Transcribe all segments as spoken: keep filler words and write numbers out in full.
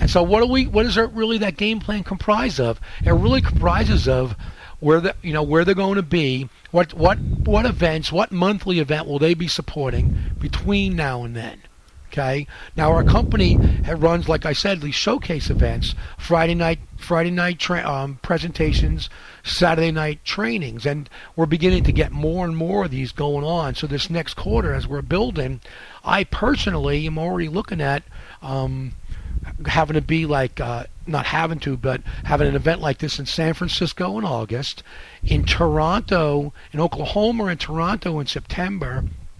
And so what do we? What is it really that game plan comprised of? It really comprises of where the you know where they're going to be, what what what events, what monthly event will they be supporting between now and then. Okay. Now our company runs, like I said, these showcase events, Friday night, Friday night tra- um, presentations, Saturday night trainings, and we're beginning to get more and more of these going on. So this next quarter, as we're building, I personally am already looking at um, having to be like, uh, not having to, but having an event like this in San Francisco in August, in Toronto, in Oklahoma, and Toronto in September,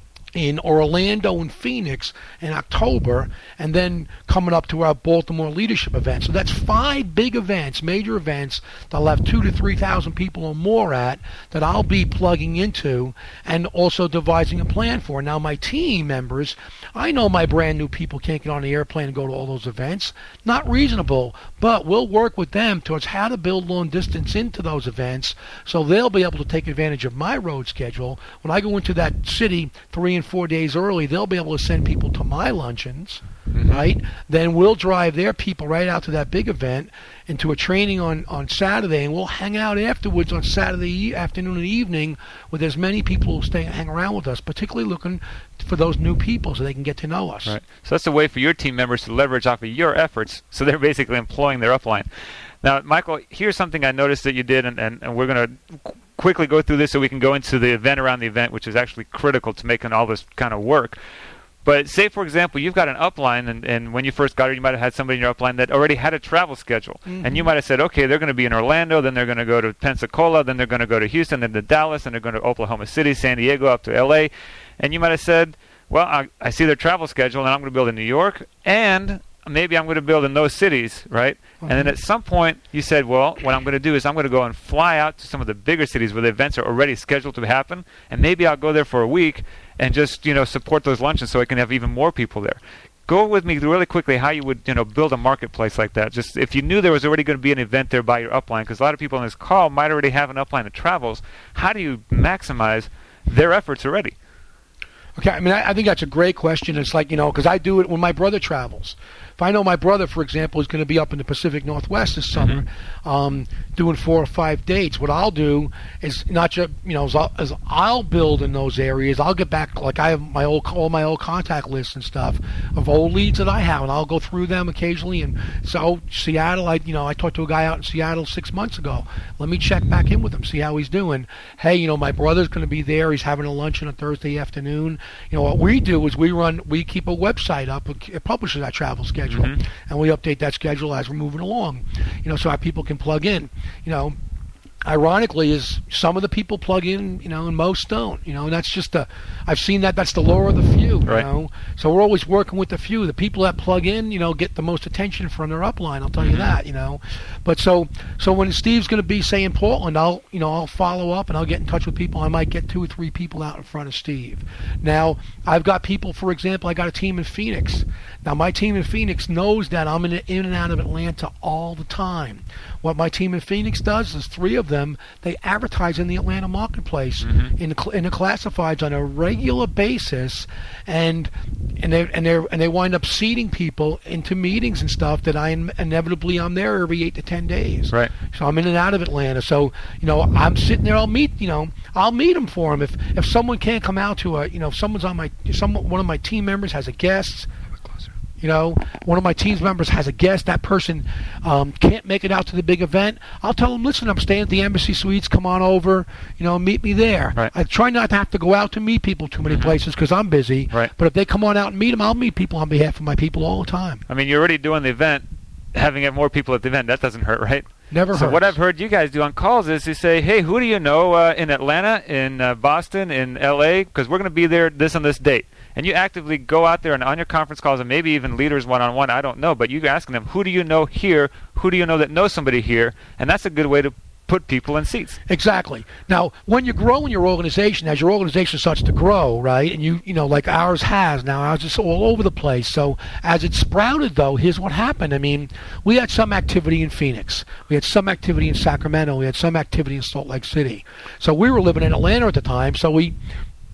in Orlando and Phoenix in October, and then coming up to our Baltimore leadership event. So that's five big events, major events, that I'll have two to three thousand people or more at, that I'll be plugging into and also devising a plan for. Now my team members, I know my brand new people can't get on the airplane and go to all those events. Not reasonable, but we'll work with them towards how to build long distance into those events so they'll be able to take advantage of my road schedule. When I go into that city three and four days early, they'll be able to send people to my luncheons, mm-hmm. right? Then we'll drive their people right out to that big event, into a training on, on Saturday, and we'll hang out afterwards on Saturday afternoon and evening with as many people who stay hang around with us, particularly looking for those new people so they can get to know us. Right. So that's a way for your team members to leverage off of your efforts, so they're basically employing their upline. Now, Michael, here's something I noticed that you did, and, and, and we're going to qu- quickly go through this so we can go into the event around the event, which is actually critical to making all this kind of work. But say, for example, you've got an upline, and, and when you first got it, you might have had somebody in your upline that already had a travel schedule. Mm-hmm. And you might have said, okay, they're going to be in Orlando, then they're going to go to Pensacola, then they're going to go to Houston, then to Dallas, and they're going to Oklahoma City, San Diego, up to L A. And you might have said, well, I, I see their travel schedule, and I'm going to build in New York, and maybe I'm going to build in those cities, right? Mm-hmm. And then at some point you said, well, what I'm going to do is I'm going to go and fly out to some of the bigger cities where the events are already scheduled to happen, and maybe I'll go there for a week and just, you know, support those luncheons so I can have even more people there. Go with me really quickly how you would, you know, build a marketplace like that. Just if you knew there was already going to be an event there by your upline, because a lot of people on this call might already have an upline that travels, how do you maximize their efforts already? Okay, I mean, I, I think that's a great question. It's like, you know, because I do it when my brother travels. If I know my brother, for example, is going to be up in the Pacific Northwest this summer, mm-hmm. um, doing four or five dates, what I'll do is not just, you know, as I'll, as I'll build in those areas, I'll get back, like I have my old, all my old contact lists and stuff of old leads that I have, and I'll go through them occasionally. And so Seattle, I, you know, I talked to a guy out in Seattle six months ago. Let me check back in with him, see how he's doing. Hey, you know, my brother's going to be there. He's having a luncheon on Thursday afternoon. You know, what we do is we run, we keep a website up. It publishes our travel schedule. Mm-hmm. And we update that schedule as we're moving along, you know, so our people can plug in. You know, ironically, is some of the people plug in, you know, and most don't. You know, and that's just the, I've seen that. That's the lower of the few. You right. know, so we're always working with the few. The people that plug in, you know, get the most attention from their upline. I'll tell you that. You know, but so so when Steve's going to be, say, in Portland, I'll you know I'll follow up and I'll get in touch with people. I might get two or three people out in front of Steve. Now I've got people, for example, I got a team in Phoenix. Now my team in Phoenix knows that I'm in, in and out of Atlanta all the time. What my team in Phoenix does is three of them, they advertise in the Atlanta marketplace mm-hmm. in the, in the classifieds on a regular basis, and and they and they and they wind up seeding people into meetings and stuff that I inevitably I'm there every eight to ten days. Right. So I'm in and out of Atlanta. So you know I'm sitting there. I'll meet you know I'll meet them for them if if someone can't come out to a you know if someone's on my some one of my team members has a guest. You know, one of my team members has a guest. That person um, can't make it out to the big event. I'll tell them, listen, I'm staying at the Embassy Suites. Come on over. You know, meet me there. Right. I try not to have to go out to meet people too many mm-hmm. places because I'm busy. Right. But if they come on out and meet them, I'll meet people on behalf of my people all the time. I mean, you're already doing the event, having more people at the event. That doesn't hurt, right? Never So hurts. what I've heard you guys do on calls is you say, hey, who do you know uh, in Atlanta, in uh, Boston, in L A? Because we're going to be there this and this date. And you actively go out there and on your conference calls and maybe even leaders one-on-one, I don't know, but you're asking them, who do you know here? Who do you know that knows somebody here? And that's a good way to put people in seats. Exactly. Now, when you grow in your organization, as your organization starts to grow, right, and you, you know, like ours has now, ours is all over the place. So as it sprouted, though, here's what happened. I mean, we had some activity in Phoenix. We had some activity in Sacramento. We had some activity in Salt Lake City. So we were living in Atlanta at the time, so we...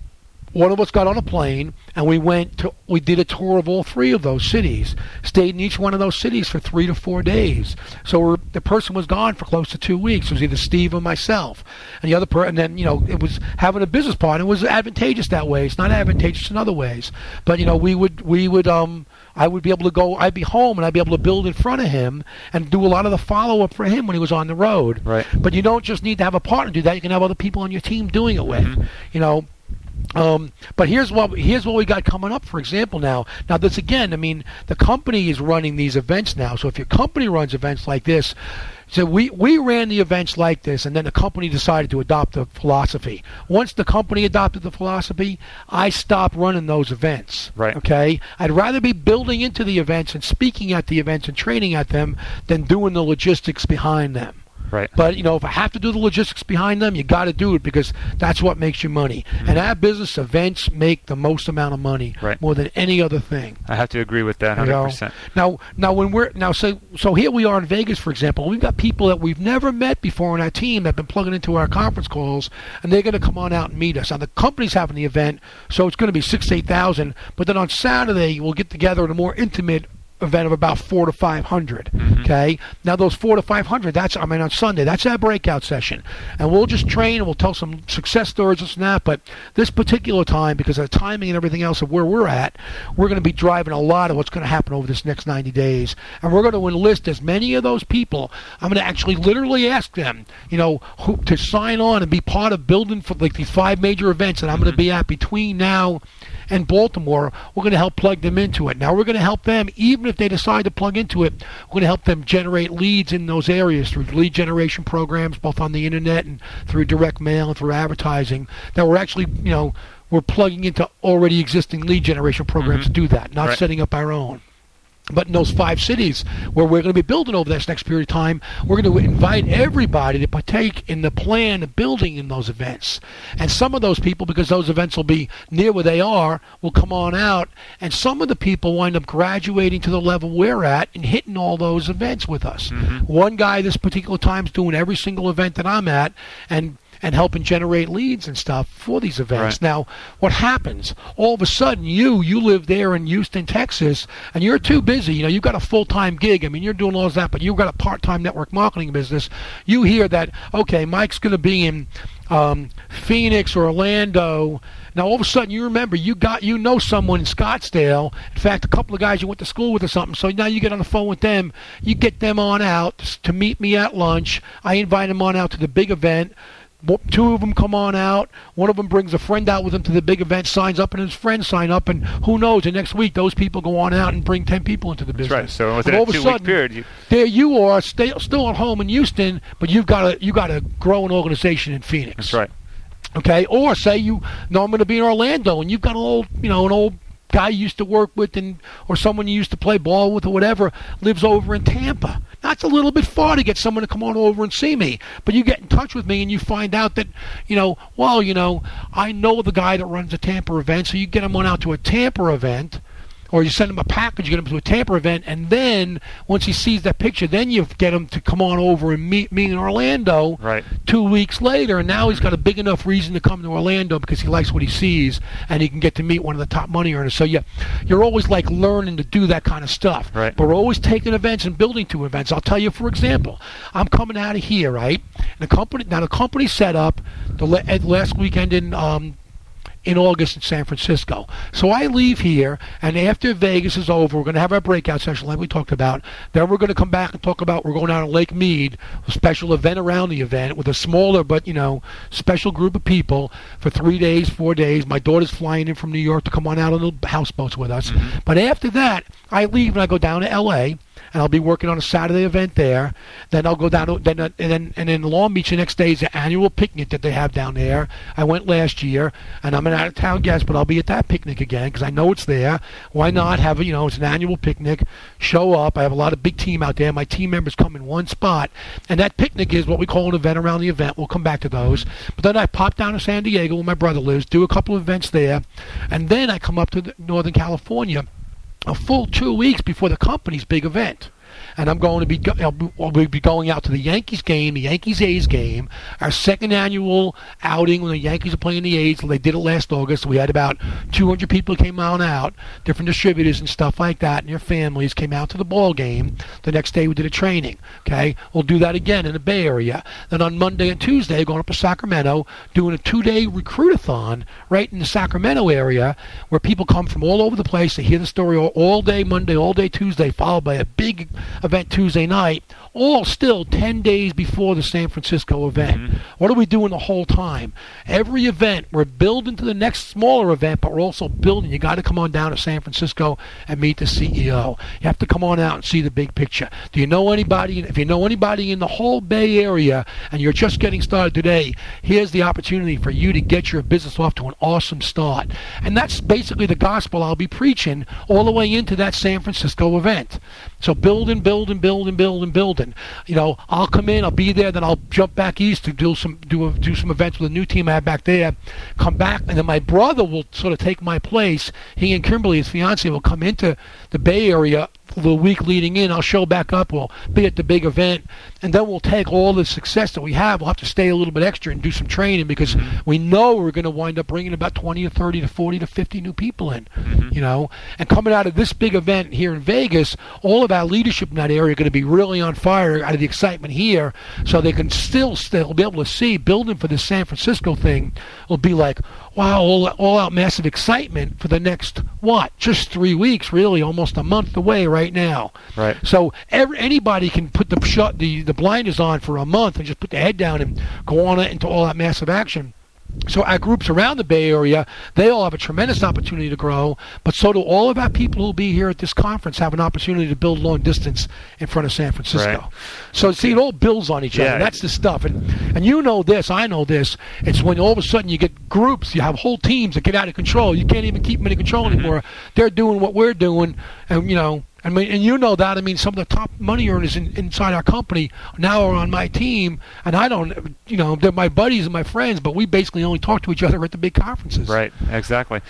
one of us got on a plane and we went to, we did a tour of all three of those cities, stayed in each one of those cities for three to four days. So we're, the person was gone for close to two weeks. It was either Steve or myself. And the other person, and then, you know, it was having a business partner was advantageous that way. It's not advantageous in other ways. But, you know, we would, we would, um, I would be able to go, I'd be home and I'd be able to build in front of him and do a lot of the follow-up for him when he was on the road. Right. But you don't just need to have a partner do that. You can have other people on your team doing it with, Mm-hmm. you know. Um, but here's what here's what we got coming up. For example, now now this again. I mean, the company is running these events now. So if your company runs events like this, so we we ran the events like this, and then the company decided to adopt the philosophy. Once the company adopted the philosophy, I stopped running those events. Right. Okay. I'd rather be building into the events and speaking at the events and training at them than doing the logistics behind them. Right. But, you know, if I have to do the logistics behind them, you got to do it because that's what makes you money. Mm-hmm. And our business, events make the most amount of money right. more than any other thing. I have to agree with that one hundred percent. You know? Now, now when we're now so so here we are in Vegas, for example. We've got people that we've never met before on our team that have been plugging into our conference calls, and they're going to come on out and meet us. Now the company's having the event, so it's going to be six eight thousand. But then on Saturday we'll get together in a more intimate event of about four to five hundred. Mm-hmm. Okay, now those four to five hundred. That's I mean on Sunday. That's our breakout session, and we'll just train and we'll tell some success stories and that. But this particular time, because of the timing and everything else of where we're at, we're going to be driving a lot of what's going to happen over this next ninety days, and we're going to enlist as many of those people. I'm going to actually literally ask them, you know, who, to sign on and be part of building for like these five major events that I'm mm-hmm. going to be at between now and Baltimore. We're going to help plug them into it. Now we're going to help them, even if they decide to plug into it, we're going to help them generate leads in those areas through lead generation programs, both on the internet and through direct mail and through advertising. That we're actually, you know, we're plugging into already existing lead generation programs mm-hmm. to do that, not right. setting up our own. But in those five cities where we're going to be building over this next period of time, we're going to invite everybody to partake in the plan of building in those events. And some of those people, because those events will be near where they are, will come on out. And some of the people wind up graduating to the level we're at and hitting all those events with us. Mm-hmm. One guy this particular time is doing every single event that I'm at, and and helping generate leads and stuff for these events. Right. Now, what happens? All of a sudden, you you live there in Houston, Texas, and you're too busy. You know, you've got a full-time gig. I mean, you're doing all of that, but you've got a part-time network marketing business. You hear that, okay, Mike's going to be in um, Phoenix or Orlando. Now, all of a sudden, you remember you got you know someone in Scottsdale. In fact, a couple of guys you went to school with or something. So now you get on the phone with them. You get them on out to meet me at lunch. I invite them on out to the big event. Two of them come on out. One of them brings a friend out with them to the big event, signs up, and his friends sign up. And who knows? The next week, those people go on out and bring ten people into the business. That's right. So within all a of a two-week sudden, period, you... there you are, stay, still at home in Houston, but you've got a you got a growing organization in Phoenix. That's right. Okay. Or say you know I'm going to be in Orlando, and you've got an old you know an old guy you used to work with, and or someone you used to play ball with or whatever lives over in Tampa. That's a little bit far to get someone to come on over and see me. But you get in touch with me and you find out that, you know, well, you know, I know the guy that runs a Tampa event, so you get him on out to a Tampa event, or you send him a package, you get him to a Tampa event, and then once he sees that picture, then you get him to come on over and meet me in Orlando right. two weeks later, and now he's got a big enough reason to come to Orlando because he likes what he sees, and he can get to meet one of the top money earners. So you, you're always like learning to do that kind of stuff. Right. But we're always taking events and building to events. I'll tell you, for example, I'm coming out of here, right? And the company now the company set up the last weekend in um, in August in San Francisco. So I leave here, and after Vegas is over, we're going to have our breakout session like we talked about. Then we're going to come back and talk about we're going out on Lake Mead, a special event around the event with a smaller but, you know, special group of people for three days, four days. My daughter's flying in from New York to come on out on the houseboats with us. Mm-hmm. But after that, I leave and I go down to L A, and I'll be working on a Saturday event there. Then I'll go down to, then, and then and in Long Beach the next day is the annual picnic that they have down there. I went last year, and I'm an out-of-town guest, but I'll be at that picnic again because I know it's there. Why not have a, you know, it's an annual picnic. Show up. I have a lot of big team out there. My team members come in one spot, and that picnic is what we call an event around the event. We'll come back to those. But then I pop down to San Diego where my brother lives, do a couple of events there, and then I come up to the Northern California a full two weeks before the company's big event. and I'm going to be go- I'll be going out to the Yankees game, the Yankees A's game, our second annual outing when the Yankees are playing the A's. They did it last August. We had about two hundred people who came on out, different distributors and stuff like that, and their families came out to the ball game. The next day we did a training. Okay, we'll do that again in the Bay Area. Then on Monday and Tuesday, going up to Sacramento, doing a two-day recruitathon right in the Sacramento area, where people come from all over the place to hear the story all, all day Monday, all day Tuesday, followed by a big event Tuesday night, all still ten days before the San Francisco event. Mm-hmm. What are we doing the whole time? Every event, we're building to the next smaller event, but we're also building. You got to come on down to San Francisco and meet the C E O. You have to come on out and see the big picture. Do you know anybody? If you know anybody in the whole Bay Area and you're just getting started today, here's the opportunity for you to get your business off to an awesome start. And that's basically the gospel I'll be preaching all the way into that San Francisco event. So build and build and build and build and build. And, you know, I'll come in, I'll be there, then I'll jump back east to do some do a, do some events with a new team I have back there, come back, and then my brother will sort of take my place. He and Kimberly, his fiance, will come into the Bay Area the week leading in. I'll show back up. We'll be at the big event, and then we'll take all the success that we have. We'll have to stay a little bit extra and do some training because mm-hmm. we know we're going to wind up bringing about twenty to thirty to forty to fifty new people in, mm-hmm. you know. And coming out of this big event here in Vegas, all of our leadership in that area are going to be really on fire out of the excitement here, so they can still still be able to see building for this San Francisco thing will be like, wow, all, all out massive excitement for the next, what, just three weeks, really, almost a month away right now. Right. So every, anybody can put the, shut, the the blinders on for a month and just put their head down and go on into all that massive action. So our groups around the Bay Area, they all have a tremendous opportunity to grow, but so do all of our people who will be here at this conference have an opportunity to build long distance in front of San Francisco. Right. So see, it all builds on each yeah. other. That's the stuff. And and you know this, I know this. It's when all of a sudden you get groups, you have whole teams that get out of control. You can't even keep them in control mm-hmm. anymore. They're doing what we're doing, and you know, I mean, and you know that. I mean, some of the top money earners in, inside our company now are on my team, and I don't, you know, they're my buddies and my friends, but we basically only talk to each other at the big conferences. Right, exactly.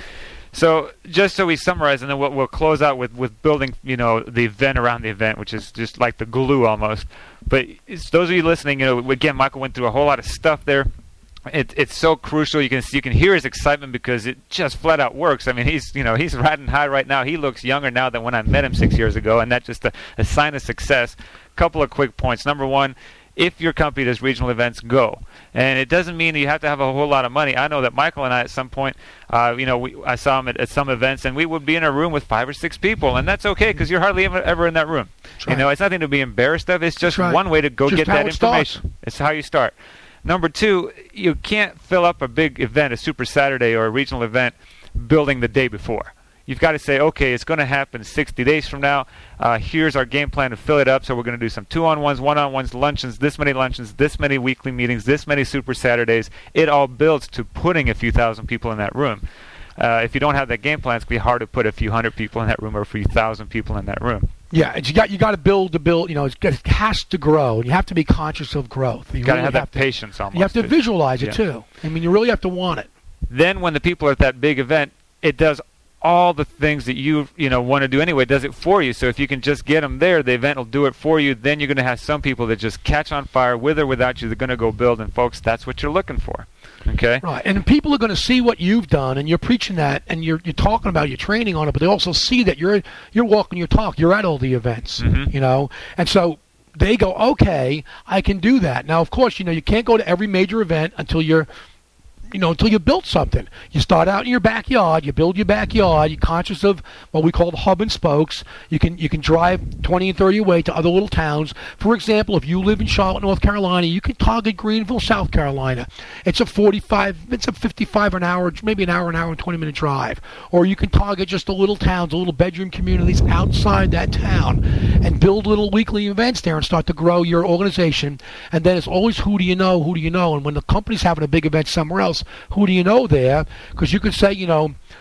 So just so we summarize, and then we'll, we'll close out with, with building, you know, the event around the event, which is just like the glue almost. But it's, those of you listening, you know, again, Michael went through a whole lot of stuff there. It, it's so crucial. You can you can hear his excitement because it just flat out works. I mean, he's you know he's riding high right now. He looks younger now than when I met him six years ago, and that's just a, a sign of success. Couple of quick points. Number one, if your company does regional events, go. And it doesn't mean that you have to have a whole lot of money. I know that Michael and I, at some point, uh, you know, we, I saw him at, at some events, and we would be in a room with five or six people, and that's okay because you're hardly ever, ever in that room. That's right. You know, it's nothing to be embarrassed of. It's just right. one way to go just get that information. Starts. It's how you start. Number two, you can't fill up a big event, a Super Saturday or a regional event, building the day before. You've got to say, okay, it's going to happen sixty days from now. Uh, here's our game plan to fill it up. So we're going to do some two-on-ones, one-on-ones, luncheons, this many luncheons, this many weekly meetings, this many Super Saturdays. It all builds to putting a few thousand people in that room. Uh, if you don't have that game plan, it's going to be hard to put a few hundred people in that room or a few thousand people in that room. Yeah, you got you got to build to build. You know, it's, it has to grow, and you have to be conscious of growth. You got to really have that have to, patience almost. You have to visualize it yeah. too. I mean, you really have to want it. Then, when the people are at that big event, it does all the things that you you know want to do anyway. It does it for you. So if you can just get them there, the event will do it for you. Then you're going to have some people that just catch on fire with or without you. They're going to go build, and folks, that's what you're looking for. Okay. Right, and people are going to see what you've done, and you're preaching that, and you're you're talking about, you're training on it, but they also see that you're you're walking your talk. You're at all the events, mm-hmm. you know, and so they go, okay, I can do that. Now, of course, you know, you can't go to every major event until you're you know, until you build something. You start out in your backyard, you build your backyard, you're conscious of what we call the hub and spokes. You can you can drive twenty and thirty away to other little towns. For example, if you live in Charlotte, North Carolina, you can target Greenville, South Carolina. It's a forty-five, it's a fifty-five an hour, maybe an hour, an hour and twenty minute drive. Or you can target just the little towns, the little bedroom communities outside that town and build little weekly events there and start to grow your organization. And then it's always who do you know, who do you know? And when the company's having a big event somewhere else, who do you know there? Because you could say, you know,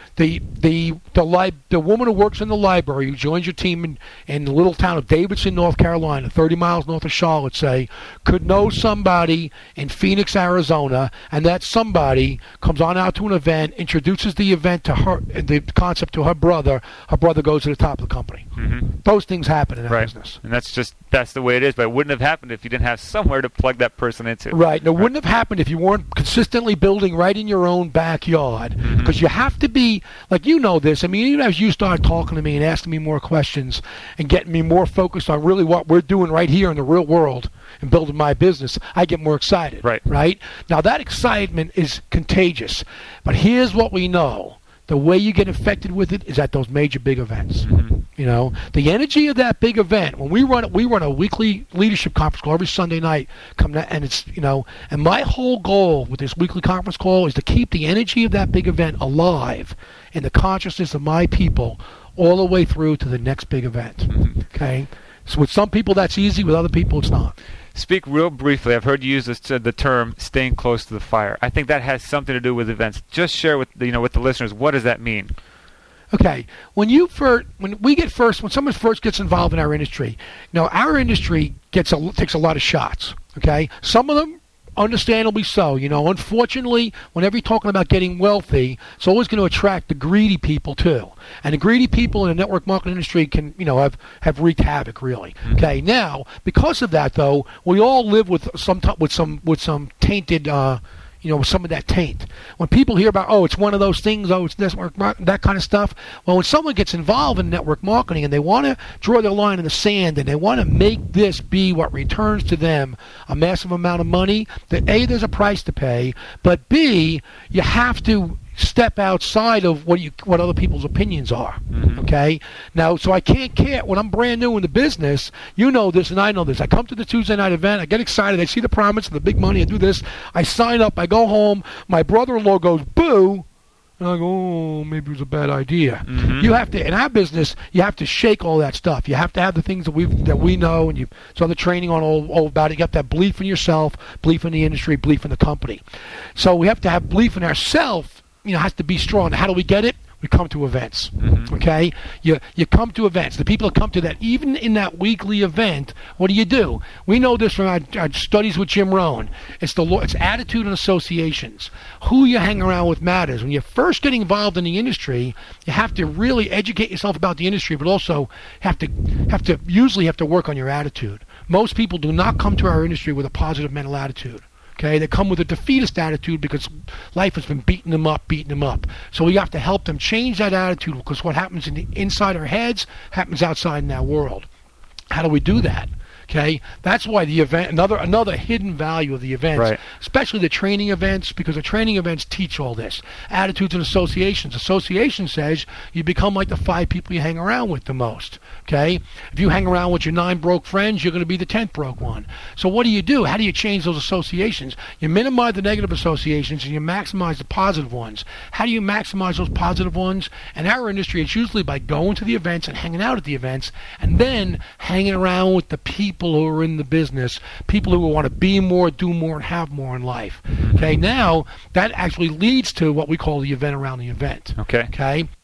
the the the li- the woman who works in the library who joins your team in, in the little town of Davidson, North Carolina, thirty miles north of Charlotte, say, could know somebody in Phoenix, Arizona, and that somebody comes on out to an event, introduces the event to her, the concept to her brother. Her brother goes to the top of the company. Mm-hmm. Those things happen in that right. business. And that's just that's the way it is. But it wouldn't have happened if you didn't have somewhere to plug that person into. Right. And it right. wouldn't have happened if you weren't consistently building right in your own backyard. Because mm-hmm. you have to be, like you know this, I mean, even as you start talking to me and asking me more questions and getting me more focused on really what we're doing right here in the real world and building my business, I get more excited. Right. Right? Now, that excitement is contagious. But here's what we know. The way you get infected with it is at those major big events. Mm-hmm. You know, the energy of that big event. When we run, we run a weekly leadership conference call every Sunday night. Come to, and it's you know, and my whole goal with this weekly conference call is to keep the energy of that big event alive in the consciousness of my people all the way through to the next big event. Mm-hmm. Okay, so with some people that's easy. With other people, it's not. Speak real briefly. I've heard you use this, uh, the term "staying close to the fire." I think that has something to do with events. Just share with the, you know with the listeners, what does that mean? Okay, when you first, when we get first, when someone first gets involved in our industry, you know, our industry gets a, takes a lot of shots. Okay, some of them, understandably so. You know, unfortunately, whenever you're talking about getting wealthy, it's always going to attract the greedy people too. And the greedy people in the network marketing industry can, you know, have, have wreaked havoc, really. Mm-hmm. Okay, now because of that, though, we all live with some t- with some with some tainted, uh, you know, with some of that taint. When people hear about, oh, it's one of those things, oh, it's network marketing, that kind of stuff. Well, when someone gets involved in network marketing and they want to draw their line in the sand and they want to make this be what returns to them a massive amount of money, that A, there's a price to pay, but B, you have to step outside of what you what other people's opinions are. Mm-hmm. Okay, now so I can't care when I'm brand new in the business. You know this, and I know this. I come to the Tuesday night event. I get excited. I see the promise and the big money. I do this. I sign up. I go home. My brother-in-law goes boo, and I go, oh, maybe it was a bad idea. Mm-hmm. You have to in our business. You have to shake all that stuff. You have to have the things that we that we know, and you so the training on all, all about it. You have to have belief in yourself, belief in the industry, belief in the company. So we have to have belief in ourselves. You know, has to be strong. How do we get it? We come to events. Mm-hmm. Okay, you you come to events. The people that come to that, even in that weekly event, what do you do? We know this from our, our studies with Jim Rohn. It's the it's attitude and associations. Who you hang around with matters. When you're first getting involved in the industry, you have to really educate yourself about the industry, but also have to have to usually have to work on your attitude. Most people do not come to our industry with a positive mental attitude. Okay, they come with a defeatist attitude because life has been beating them up, beating them up. So we have to help them change that attitude because what happens in the inside our heads happens outside in our world. How do we do that? Okay, that's why the event, another another hidden value of the events, right. especially the training events, because the training events teach all this. Attitudes and associations. Association says you become like the five people you hang around with the most. Okay, if you hang around with your nine broke friends, you're going to be the tenth broke one. So what do you do? How do you change those associations? You minimize the negative associations and you maximize the positive ones. How do you maximize those positive ones? In our industry, it's usually by going to the events and hanging out at the events, and then hanging around with the people who are in the business, people who want to be more, do more, and have more in life. Okay, now that actually leads to what we call the event around the event. Okay. Okay.